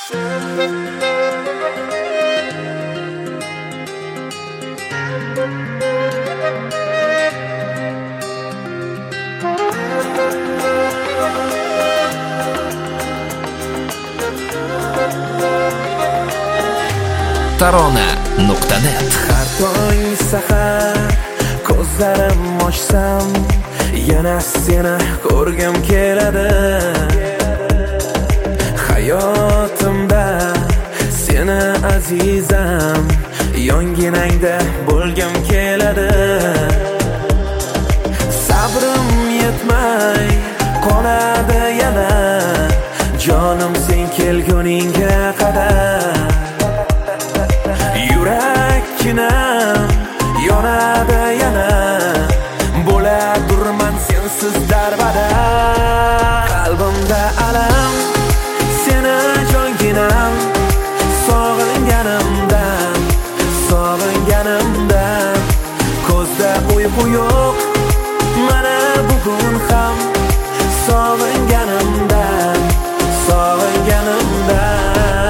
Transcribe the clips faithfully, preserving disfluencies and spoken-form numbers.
tarona nuqta net. Har tong sahar ko'zlarim ochsam yana seni ko'rgim keladi. Hayotimda seni azizam, yonginangda bo'lgim keladi. Sabrim yetmay qoladi yana, jonim sen kelguningga qadar. Yurakkinam yonadi yana, bo'ladurman sensiz darbada. Qalbimda alam, seni jonginam, sog'inganimdan, sog'inganimdan. Ko'zda uyqu yo'q mana bugun ham, sog'inganimdan, sog'inganimdan.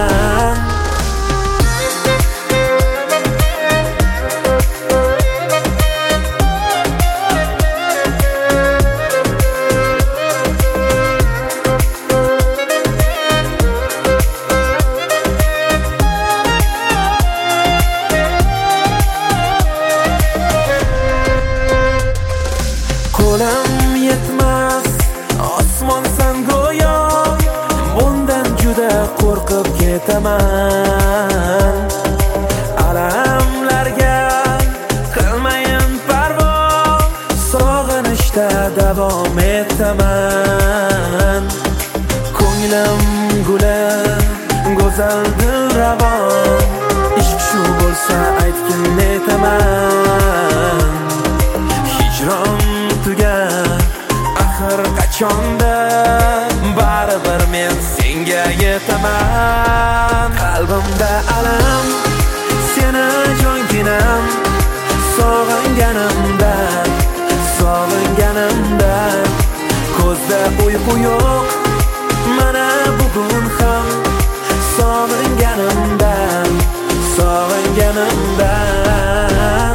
Qo'lim yetmas osmonsan go'yo, bundan juda qo'rqib ketaman. Alamlarga qilmayin parvo, sog'inishda davom etaman. Ko'nglim guli go'zal dilravon, ishq shu bo'lsa aytgin netaman. Hijron tugar axir qachonda, baribir men senga yetaman. Qalbimda alam, seni jonginam, sog'inganimdan, sog'inganimdan. Ko'zda uyqu yo'q mana bugun ham, sog'inganimdan, sog'inganimdan.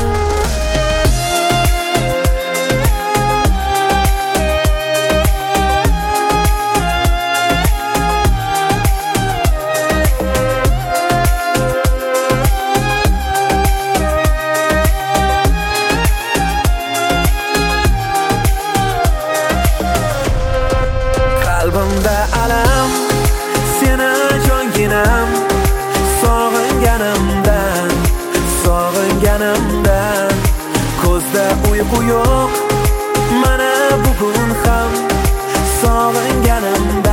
Qalbimda alam, seni jonginam, sog'inganimdan, sog'inganimdan. Ko'zda uyqu yo'q mana bugun ham, sog'inganimdan.